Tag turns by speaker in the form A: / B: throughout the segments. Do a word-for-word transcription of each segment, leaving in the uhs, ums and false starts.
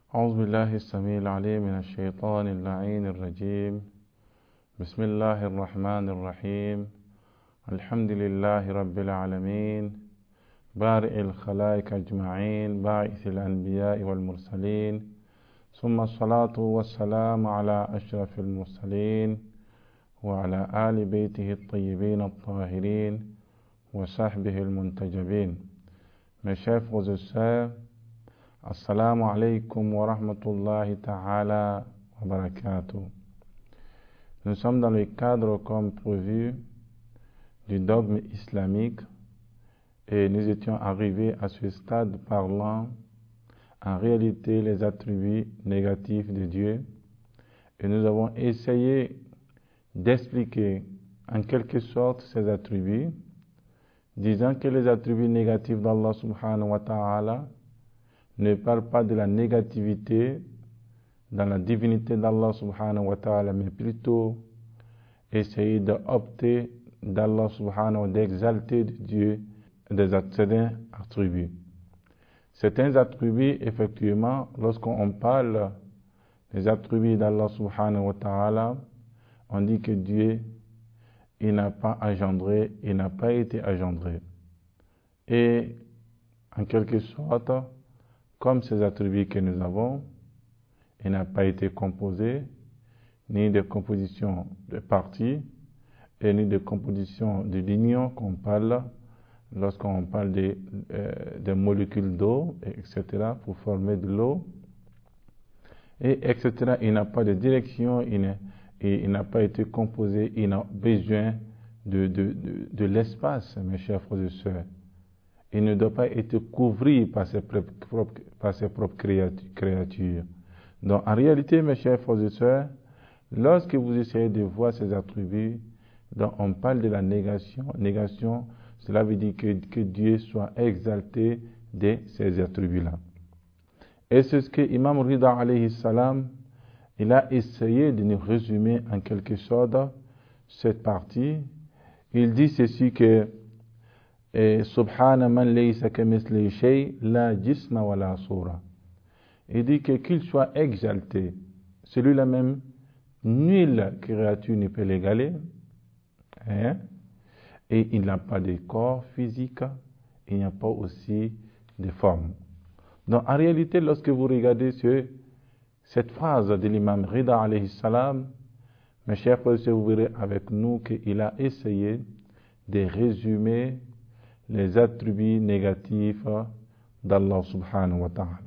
A: أعوذ بالله السميع العليم من الشيطان اللعين الرجيم. بسم الله الرحمن الرحيم. الحمد لله رب العالمين، بارئ الخلائق أجمعين، باعث الأنبياء والمرسلين، ثم الصلاة والسلام على أشرف المرسلين وعلى آل بيته الطيبين الطاهرين وصحبه المنتجبين. Mes chers frères et sœurs, Assalamu alaikum wa rahmatullahi ta'ala wa barakatuh. Nous sommes dans le cadre, comme prévu, du dogme islamique et nous étions arrivés à ce stade parlant en réalité les attributs négatifs de Dieu et nous avons essayé d'expliquer en quelque sorte ces attributs, disant que les attributs négatifs d'Allah subhanahu wa ta'ala ne parlent pas de la négativité dans la divinité d'Allah subhanahu wa ta'ala, mais plutôt essayer d'opter d'Allah subhanahu wa ta'ala, d'exalter de Dieu des certains attributs. Certains attributs, effectivement, lorsqu'on parle des attributs d'Allah subhanahu wa ta'ala, on dit que Dieu, il n'a pas engendré, il n'a pas été engendré. Et, en quelque sorte, comme ces attributs que nous avons, il n'a pas été composé, ni de composition de parties, et ni de composition de l'union qu'on parle lorsqu'on parle des, euh, des molécules d'eau, et cetera, pour former de l'eau, et et cetera. Il n'a pas de direction, il n'a, et il n'a pas été composé, il n'a besoin de, de, de, de l'espace, mes chers frères et sœurs. Il ne doit pas être couvert par ses propres, par ses propres créatures. Donc, en réalité, mes chers frères et sœurs, lorsque vous essayez de voir ces attributs, donc on parle de la négation. Négation, cela veut dire que, que Dieu soit exalté de ces attributs-là. Et c'est ce que Imam Rida alayhi salam, il a essayé de nous résumer en quelque sorte cette partie. Il dit ceci que Subhana man laysa kamithlihi shay la jisma wa la sura. Il dit que qu'il soit exalté, celui-là même, nulle créature ne peut l'égaler, hein? Et il n'a pas de corps physique, il n'y a pas aussi de forme. Donc en réalité, lorsque vous regardez ce, cette phrase de l'imam Rida alayhi salam, mes chers frères, vous verrez avec nous qu'il a essayé de résumer les attributs négatifs d'Allah subhanahu wa ta'ala.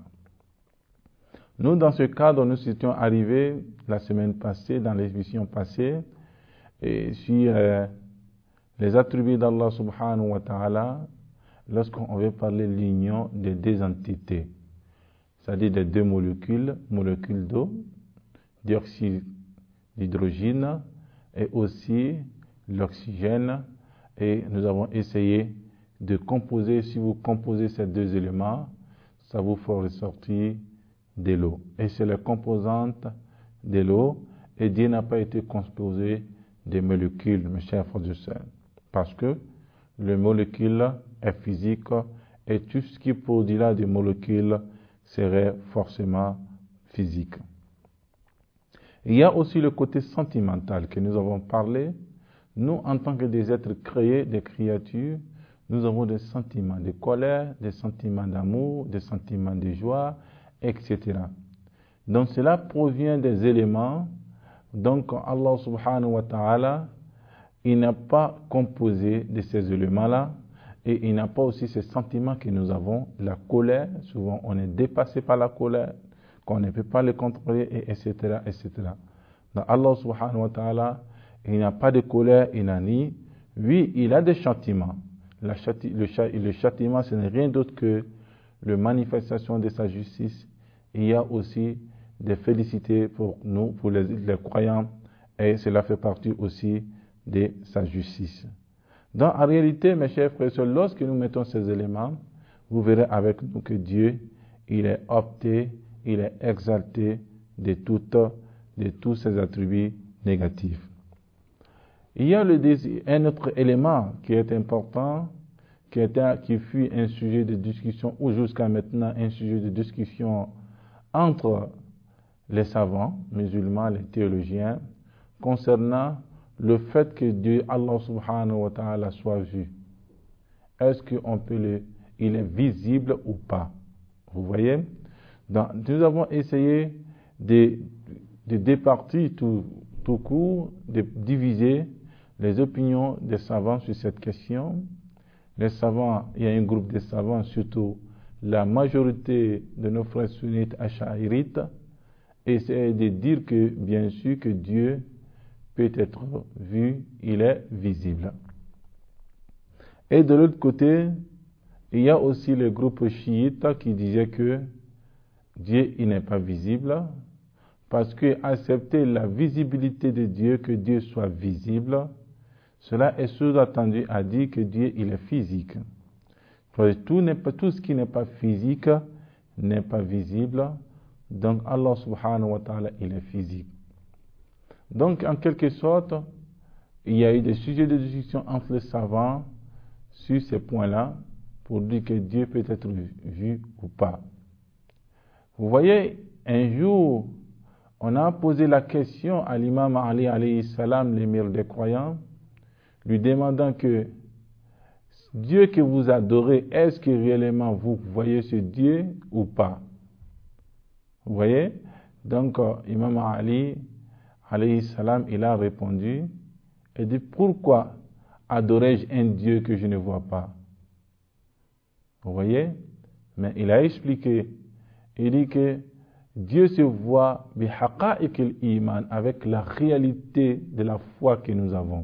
A: Nous, dans ce cadre, nous étions arrivés la semaine passée, dans l'émission passée, et sur euh, les attributs d'Allah subhanahu wa ta'ala, lorsqu'on veut parler de l'union des deux entités, c'est-à-dire des deux molécules, molécules d'eau, dioxyde d'hydrogène et aussi l'oxygène, et nous avons essayé de composer, si vous composez ces deux éléments, ça vous fait ressortir de l'eau. Et c'est la composante de l'eau, et Dieu n'a pas été composé de molécules, mes chers frères et sœurs, parce que les molécules est physique, et tout ce qui produira des molécules serait forcément physique. Il y a aussi le côté sentimental que nous avons parlé. Nous, en tant que des êtres créés, des créatures, nous avons des sentiments de colère, des sentiments d'amour, des sentiments de joie, et cetera. Donc cela provient des éléments. Donc Allah subhanahu wa ta'ala, il n'a pas composé de ces éléments-là, et il n'a pas aussi ces sentiments que nous avons. La colère, souvent on est dépassé par la colère, qu'on ne peut pas le contrôler, et etc. et cetera. Donc Allah subhanahu wa ta'ala, il n'a pas de colère, il n'a ni. Oui, il a des châtiments. La châti, le, le châtiment, ce n'est rien d'autre que la manifestation de sa justice. Il y a aussi des félicités pour nous, pour les, les croyants, et cela fait partie aussi de sa justice. Donc, en réalité, mes chers frères et sœurs, lorsque nous mettons ces éléments, vous verrez avec nous que Dieu, il est opté, il est exalté de, toutes, de tous ses attributs négatifs. Il y a le désir, un autre élément qui est important, qui, était, qui fut un sujet de discussion, ou jusqu'à maintenant un sujet de discussion entre les savants musulmans, les théologiens, concernant le fait que Dieu, Allah subhanahu wa ta'ala, soit vu. Est-ce qu'on peut le, il est visible ou pas? Vous voyez? Donc, nous avons essayé de, de départir tout, tout court, de diviser les opinions des savants sur cette question. Les savants, il y a un groupe de savants, surtout la majorité de nos frères sunnites ash'arites, essaient de dire que, bien sûr, que Dieu peut être vu, il est visible. Et de l'autre côté, il y a aussi le groupe chiite qui disait que Dieu, il n'est pas visible, parce que accepter la visibilité de Dieu, que Dieu soit visible, cela est sous-attendu à dire que Dieu, il est physique. Tout, n'est pas, tout ce qui n'est pas physique n'est pas visible. Donc Allah subhanahu wa ta'ala, il est physique. Donc en quelque sorte, il y a eu des sujets de discussion entre les savants sur ces points-là pour dire que Dieu peut être vu ou pas. Vous voyez, un jour, on a posé la question à l'imam Ali alayhi salam, l'émir des croyants, lui demandant que Dieu que vous adorez, est-ce que réellement vous voyez ce Dieu ou pas? Vous voyez? Donc, euh, Imam Ali, alayhi salam, il a répondu et dit, pourquoi adorais-je un Dieu que je ne vois pas? Vous voyez? Mais il a expliqué, il dit que Dieu se voit bihaqa'iqil iman, avec la réalité de la foi que nous avons.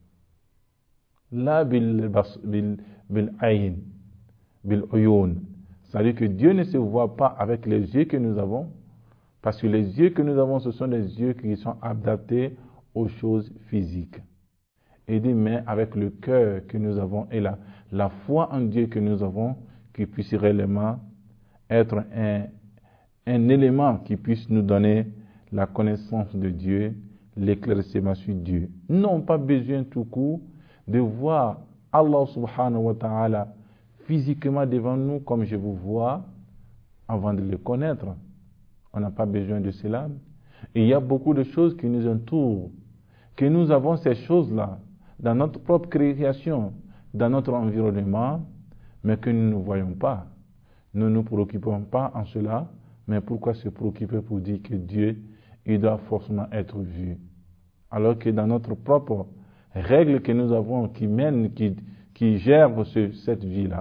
A: La bil bil ayn, bil uyun. C'est-à-dire que Dieu ne se voit pas avec les yeux que nous avons, parce que les yeux que nous avons, ce sont des yeux qui sont adaptés aux choses physiques. Il dit, mais avec le cœur que nous avons et la, la foi en Dieu que nous avons, qui puisse réellement être un, un élément qui puisse nous donner la connaissance de Dieu, l'éclaircissement sur Dieu. Nous n'avons pas besoin tout court de voir Allah subhanahu wa ta'ala physiquement devant nous comme je vous vois avant de le connaître. On n'a pas besoin de cela. Et il y a beaucoup de choses qui nous entourent, que nous avons ces choses-là dans notre propre création, dans notre environnement, mais que nous ne voyons pas. Nous ne nous préoccupons pas en cela, mais pourquoi se préoccuper pour dire que Dieu, il doit forcément être vu? Alors que dans notre propre règle que nous avons, qui mène, qui, qui gère ce, cette vie-là,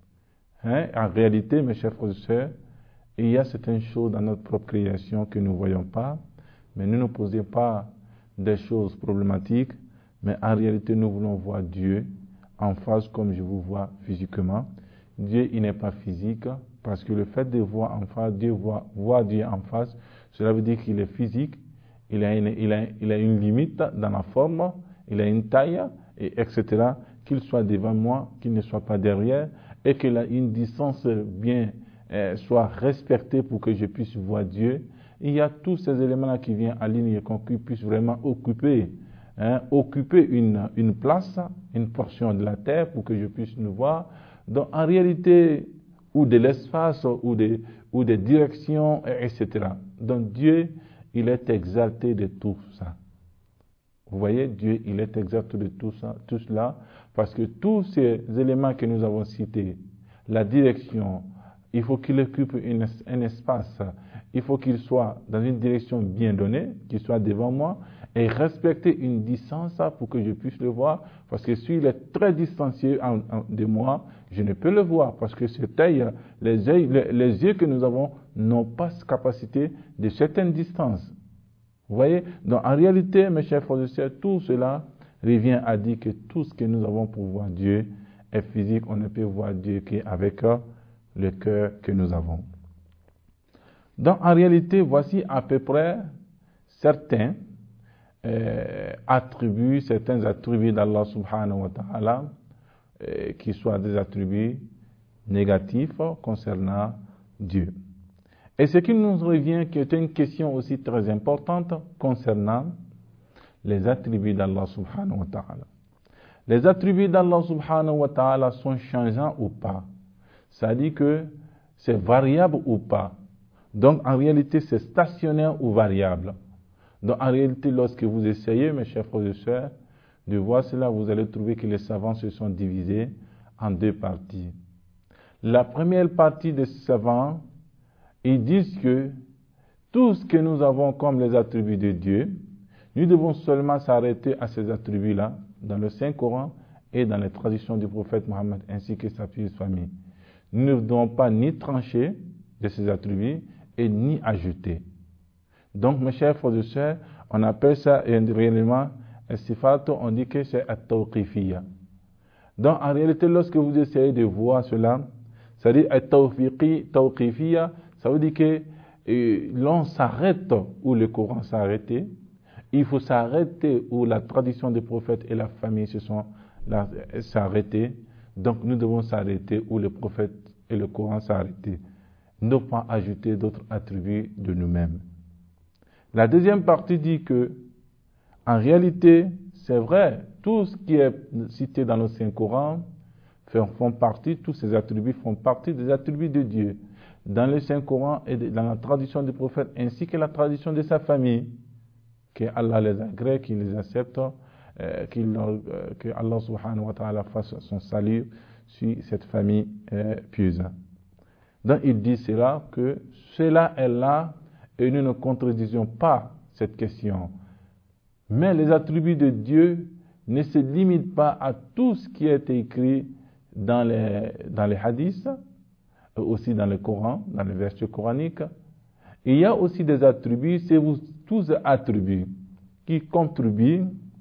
A: hein, en réalité, mes chers frères et sœurs, il y a certaines choses dans notre propre création que nous ne voyons pas, mais nous ne posons pas des choses problématiques, mais en réalité, nous voulons voir Dieu en face comme je vous vois physiquement. Dieu, il n'est pas physique, parce que le fait de voir en face, Dieu voit, voir Dieu en face, cela veut dire qu'il est physique, il a une, il a, il a une limite dans la forme, il a une taille, et etc., qu'il soit devant moi, qu'il ne soit pas derrière, et qu'il a une distance bien euh, soit respectée pour que je puisse voir Dieu. Il y a tous ces éléments-là qui viennent aligner, qu'on puisse vraiment occuper, hein, occuper une, une place, une portion de la terre pour que je puisse nous voir. Donc en réalité, ou de l'espace, ou des, ou des directions, et cetera. Donc Dieu, il est exalté de tout ça. Vous voyez, Dieu, il est exalté de tout ça, tout cela, parce que tous ces éléments que nous avons cités, la direction, il faut qu'il occupe une, un espace, il faut qu'il soit dans une direction bien donnée, qu'il soit devant moi, et respecter une distance pour que je puisse le voir, parce que s'il est très distancié en, en, de moi, je ne peux le voir, parce que cet œil, les, yeux, les, les yeux que nous avons n'ont pas cette capacité de certaines distances. Vous voyez? Donc en réalité, mes chers frères et sœurs, tout cela revient à dire que tout ce que nous avons pour voir Dieu est physique. On ne peut voir Dieu qu'avec le cœur que nous avons. Donc en réalité, voici à peu près certains euh, attributs, certains attributs d'Allah subhanahu wa ta'ala, euh, qui soient des attributs négatifs concernant Dieu. Et ce qui nous revient, qui est une question aussi très importante concernant les attributs d'Allah subhanahu wa ta'ala. Les attributs d'Allah subhanahu wa ta'ala sont changeants ou pas? C'est-à-dire que c'est variable ou pas? Donc, en réalité, c'est stationnaire ou variable. Donc, en réalité, lorsque vous essayez, mes chers frères et sœurs, de voir cela, vous allez trouver que les savants se sont divisés en deux parties. La première partie des savants, ils disent que tout ce que nous avons comme les attributs de Dieu, nous devons seulement s'arrêter à ces attributs-là dans le Saint-Coran et dans les traditions du prophète Mohammed ainsi que sa petite famille. Nous ne devons pas ni trancher de ces attributs et ni ajouter. Donc, mes chers frères et sœurs, on appelle ça réellement Sifat, on dit que c'est at-tawqifiyya. Donc, en réalité, lorsque vous essayez de voir cela, ça dit at-tawqifiyya, ça veut dire que euh, l'on s'arrête où le Coran s'est arrêté. Il faut s'arrêter où la tradition des prophètes et la famille se sont s'arrêtés. Donc, nous devons s'arrêter où le prophète et le Coran s'arrêtent. Ne pas ajouter d'autres attributs de nous-mêmes. La deuxième partie dit que, en réalité, c'est vrai, tout ce qui est cité dans le Saint-Coran font partie, tous ces attributs font partie des attributs de Dieu. Dans le Saint-Coran et dans la tradition des prophètes, ainsi que la tradition de sa famille, que Allah les agrée, qu'il les accepte, euh, qu'il, euh, que Allah subhanahu wa ta'ala fasse son salut sur cette famille euh, pieuse. Donc il dit cela, que cela est là et nous ne contredisons pas cette question. Mais les attributs de Dieu ne se limitent pas à tout ce qui est écrit dans les, dans les hadiths, aussi dans le Coran, dans les versets coraniques. Il y a aussi des attributs, c'est tous les attributs qui contribuent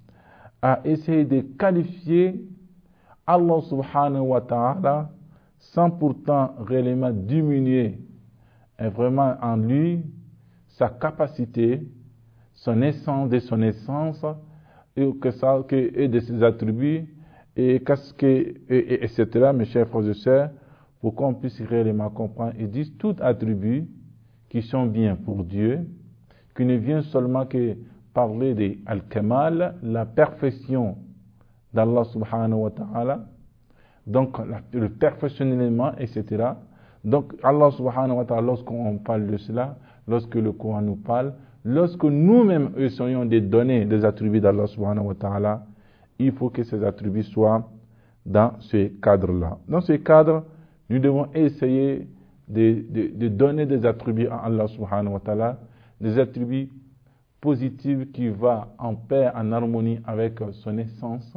A: à essayer de qualifier Allah subhanahu wa ta'ala sans pourtant réellement diminuer et vraiment en lui sa capacité, son essence de son essence et, que ça, que, et de ses attributs et, que, et, et, et cetera. Mes chers frères et sœurs, pour qu'on puisse réellement comprendre, ils disent tout attribut qui sont bien pour Dieu, qui ne vient seulement que parler de Al-Kamal, la perfection d'Allah subhanahu wa ta'ala, donc la, le perfectionnement, et cetera. Donc Allah subhanahu wa ta'ala, lorsqu'on parle de cela, lorsque le Coran nous parle, lorsque nous-mêmes essayons de donner des attributs d'Allah subhanahu wa ta'ala, il faut que ces attributs soient dans ce cadre-là. Dans ce cadre, nous devons essayer de, de, de donner des attributs à Allah subhanahu wa ta'ala, des attributs positifs qui vont en paix, en harmonie avec son essence.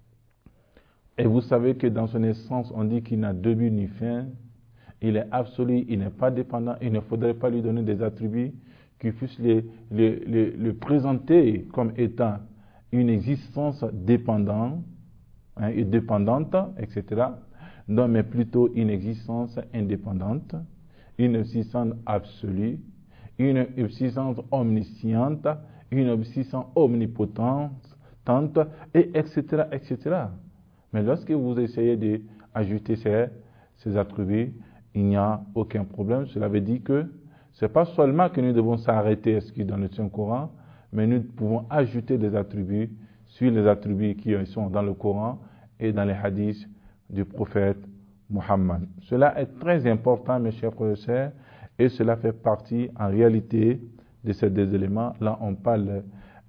A: Et vous savez que dans son essence, on dit qu'il n'a début ni fin. Il est absolu, il n'est pas dépendant. Il ne faudrait pas lui donner des attributs qui puissent le, le, le, le présenter comme étant une existence dépendante, hein, et dépendante, et cetera. Non, mais plutôt une existence indépendante, une existence absolue, une existence omnisciente, une existence omnipotente, et etc., et cetera. Mais lorsque vous essayez d'ajouter ces, ces attributs, il n'y a aucun problème. Cela veut dire que ce n'est pas seulement que nous devons s'arrêter à ce qui est dans le Saint-Coran, mais nous pouvons ajouter des attributs sur les attributs qui sont dans le Coran et dans les hadiths du prophète Muhammad. Cela est très important, mes chers frères et sœurs, et cela fait partie, en réalité, de ces deux éléments. Là, on parle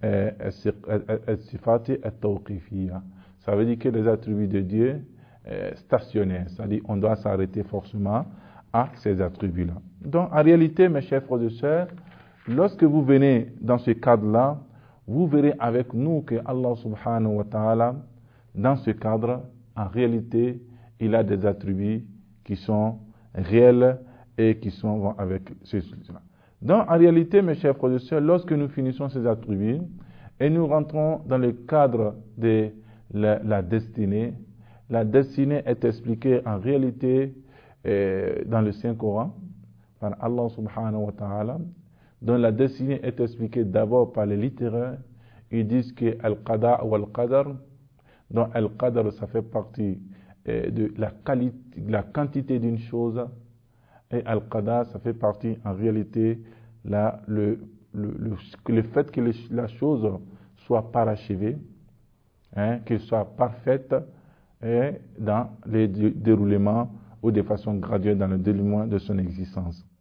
A: sifati et tawqifiyya. Ça veut dire que les attributs de Dieu euh, stationnaires, c'est-à-dire on doit s'arrêter forcément à ces attributs-là. Donc, en réalité, mes chers frères et sœurs, lorsque vous venez dans ce cadre-là, vous verrez avec nous que Allah subhanahu wa ta'ala, dans ce cadre, en réalité, il a des attributs qui sont réels et qui sont avec ceux-là. Donc, en réalité, mes chers frères et sœurs, lorsque nous finissons ces attributs et nous rentrons dans le cadre de la, la destinée, la destinée est expliquée en réalité euh, dans le Saint-Coran par Allah subhanahu wa ta'ala, dont la destinée est expliquée d'abord par les littéraires. Ils disent que Al-Qada ou Al-Qadar, dont Al-Qadar, ça fait partie euh, de la, qualité, la quantité d'une chose, et Al-Qadar, ça fait partie en réalité la, le, le, le, le fait que les, la chose soit parachevée, hein, qu'elle soit parfaite et dans le déroulement ou de façon graduelle dans le déroulement de son existence.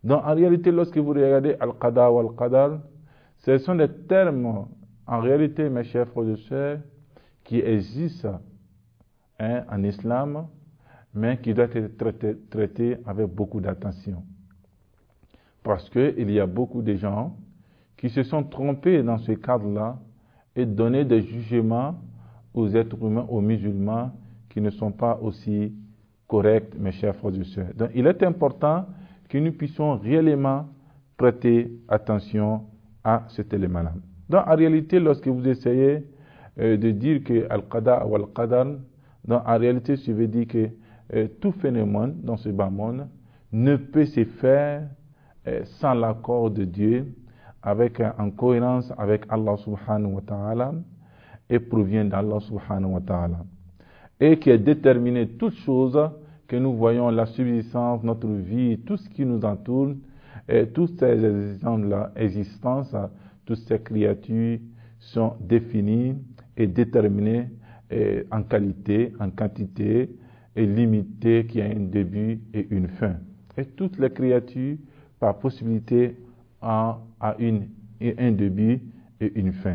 A: Donc, en réalité, lorsque vous regardez Al-Qada ou Al-Qadar, ce sont des termes, en réalité, mes chers frères et sœurs, qui existent hein, en islam, mais qui doivent être traités, traités avec beaucoup d'attention. Parce qu'il y a beaucoup de gens qui se sont trompés dans ce cadre-là et donné des jugements aux êtres humains, aux musulmans, qui ne sont pas aussi corrects, mes chers frères et sœurs. Donc, il est important que nous puissions réellement prêter attention à cet élément-là. Donc, en réalité, lorsque vous essayez euh, de dire que Al-Qada ou Al-Qadar, donc, en réalité, ça veut dire que euh, tout phénomène dans ce bas monde ne peut se faire euh, sans l'accord de Dieu, avec, euh, en cohérence avec Allah subhanahu wa ta'ala, et provient d'Allah subhanahu wa ta'ala. Et qui est déterminé toutes choses que nous voyons, la subsistance, notre vie, tout ce qui nous entoure, et toutes ces existences, toutes ces créatures sont définies et déterminées et en qualité, en quantité, et limitées, qui a un début et une fin. Et toutes les créatures, par possibilité, ont une, un début et une fin.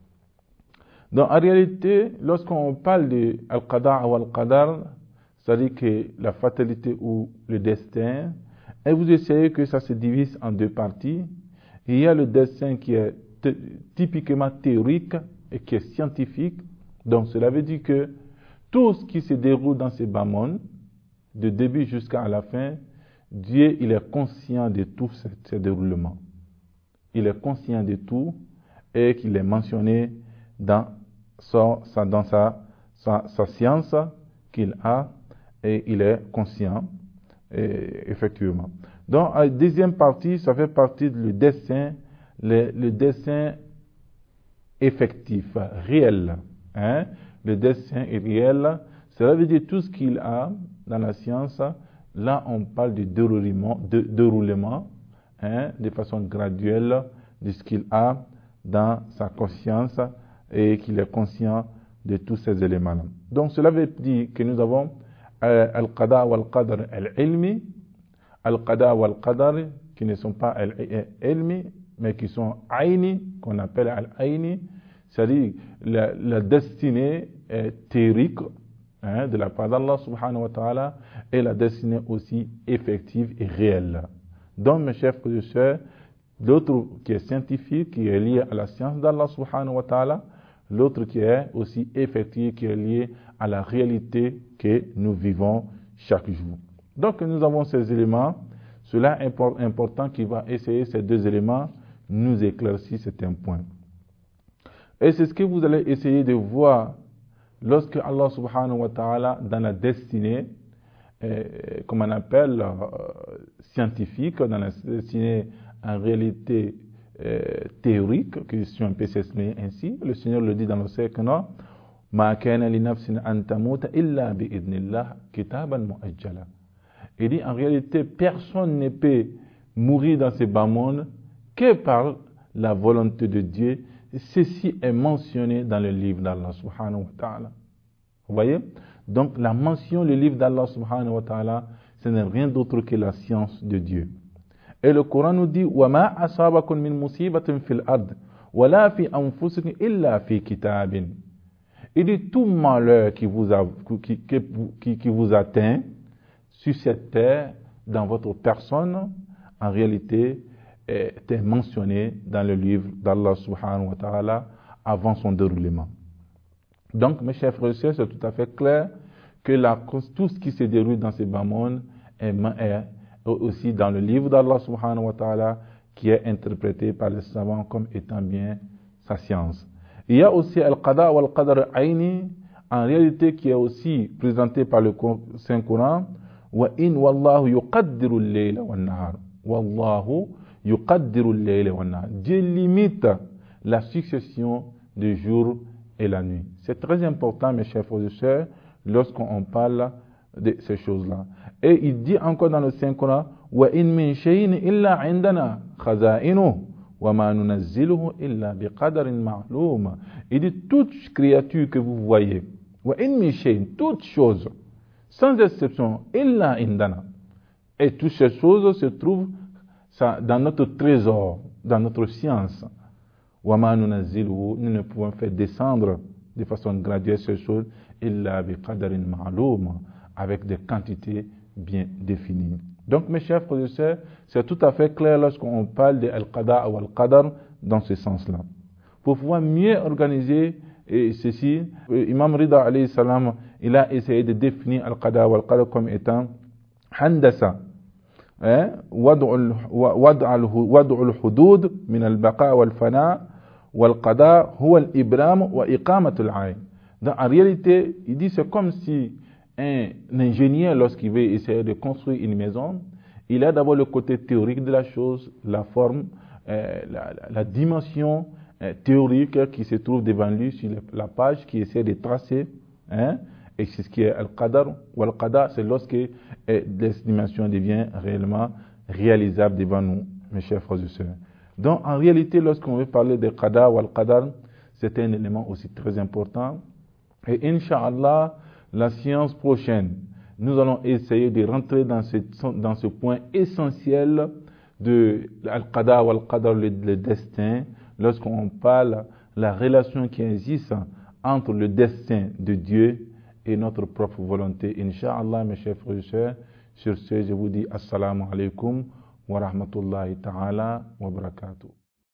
A: Donc, en réalité, lorsqu'on parle de Al-Qada ou Al-Qadar, c'est-à-dire que la fatalité ou le destin, et vous essayez que ça se divise en deux parties. Il y a le destin qui est t- typiquement théorique et qui est scientifique. Donc, cela veut dire que tout ce qui se déroule dans ces bas mondes, de début jusqu'à la fin, Dieu, il est conscient de tout ce, ce déroulement. Il est conscient de tout et qu'il est mentionné dans sa, sa, dans sa, sa, sa science qu'il a, et il est conscient, et, effectivement. Donc, la deuxième partie, ça fait partie du dessin, le, le dessin effectif, réel. Hein? Le dessin est réel, cela veut dire tout ce qu'il a dans la science. Là, on parle de déroulement, de, déroulement hein, de façon graduelle de ce qu'il a dans sa conscience et qu'il est conscient de tous ces éléments-là. Donc, cela veut dire que nous avons euh, Al-Qada wa Al-Qadar Al-Ilmi, Al-Qada wa Al-Qadar qui ne sont pas Al-Ilmi, mais qui sont Aini, qu'on appelle Al-Aini, c'est-à-dire la, la destinée euh, théorique hein, de la part d'Allah subhanahu wa ta'ala et la destinée aussi effective et réelle. Donc, mes chers frères et sœurs, l'autre qui est scientifique, qui est lié à la science d'Allah subhanahu wa ta'ala, l'autre qui est aussi effectif, qui est lié à la réalité que nous vivons chaque jour. Donc nous avons ces éléments, cela est important qui va essayer ces deux éléments, nous éclaircir certains points. Et c'est ce que vous allez essayer de voir lorsque Allah subhanahu wa ta'ala, dans la destinée, euh, comme on appelle euh, scientifique, dans la destinée en réalité euh, théorique, que si on peut s'exprimer ainsi, le Seigneur le dit dans le Coran, Ma kana li nafsin an tamuta illa bi idnillah kitaban muajjala. Il dit en réalité personne ne peut mourir dans ce bas monde que par la volonté de Dieu. Ceci est mentionné dans le livre d'Allah subhanahu wa ta'ala. Vous voyez? Donc la mention, le livre d'Allah subhanahu wa ta'ala, ce n'est rien d'autre que la science de Dieu. Et le Coran nous dit وَمَا أَصَابَكُم مِّن مُّصِيبَةٍ فِي الْأَرْضِ وَلَا فِي أَنفُسِكُمْ إِلَّا فِي كِتَابٍ. Il dit tout malheur qui vous, a, qui, qui, qui vous atteint sur cette terre, dans votre personne, en réalité, est mentionné dans le livre d'Allah subhanahu wa ta'ala avant son déroulement. Donc, mes chers frères et sœurs, c'est tout à fait clair que la, tout ce qui se déroule dans ce bas monde est, est aussi dans le livre d'Allah subhanahu wa ta'ala qui est interprété par les savants comme étant bien sa science. Il y a aussi Al-Qada wa Al-Qadar Aini, en réalité qui est aussi présenté par le Saint-Coran, wa in wallahu yuqaddiru al-layla wan-nahar. Wallahu yuqaddiru al-layla wan-nahar. Dieu limite la succession des jours et la nuit. C'est très important, mes chers frères et sœurs, lorsqu'on parle de ces choses-là. Et il dit encore dans le Saint-Coran, wa in min shay'in illa 'indana khaza'inuhu wa ma nunazziluhu illa biqadarin ma'lum. Il dit toute créature que vous voyez, wa in min shay'in, toute chose, sans exception, illa 'indana. Et toutes ces choses se trouvent ça, dans notre trésor, dans notre science. وَمَا نُنَزِّلُهُ, nous ne pouvons faire descendre de façon graduelle ces choses, إِلَّا بِقَدَرٍ مَعْلُومٍ, avec des quantités bien définies. Donc, mes chers frères et sœurs, c'est tout à fait clair lorsqu'on parle de Al-Qada ou Al-Qadar dans ce sens-là. Pour pouvoir mieux organiser et ceci, Imam Rida alayhi salam, il a essayé de définir Al-Qada ou Al-Qadar comme étant Handasa, وضع الحدود من البقاء والفناء والقضاء هو الإبرام وإقامة العين. En réalité, il dit c'est comme si un ingénieur, lorsqu'il veut essayer de construire une maison, il a d'abord le côté théorique de la chose, la forme, euh, la, la, la dimension euh, théorique qui se trouve devant lui sur la page, qui essaie de tracer, hein, et c'est ce qui est Al-Qadar ou Al-Qada, c'est lorsque euh, l'estimation devient réellement réalisable devant nous, mes chers frères et sœurs. Donc, en réalité, lorsqu'on veut parler de Qada ou Al-Qadar, c'est un élément aussi très important. Et Inch'Allah, la séance prochaine, nous allons essayer de rentrer dans ce, dans ce point essentiel de Al-Qada ou Al-Qadar, le, le destin, lorsqu'on parle de la relation qui existe entre le destin de Dieu et notre propre volonté. Inch'Allah, mes chers frères et sœurs, sur ce, je vous dis Assalamu alaikum wa rahmatullahi ta'ala wa barakatuh.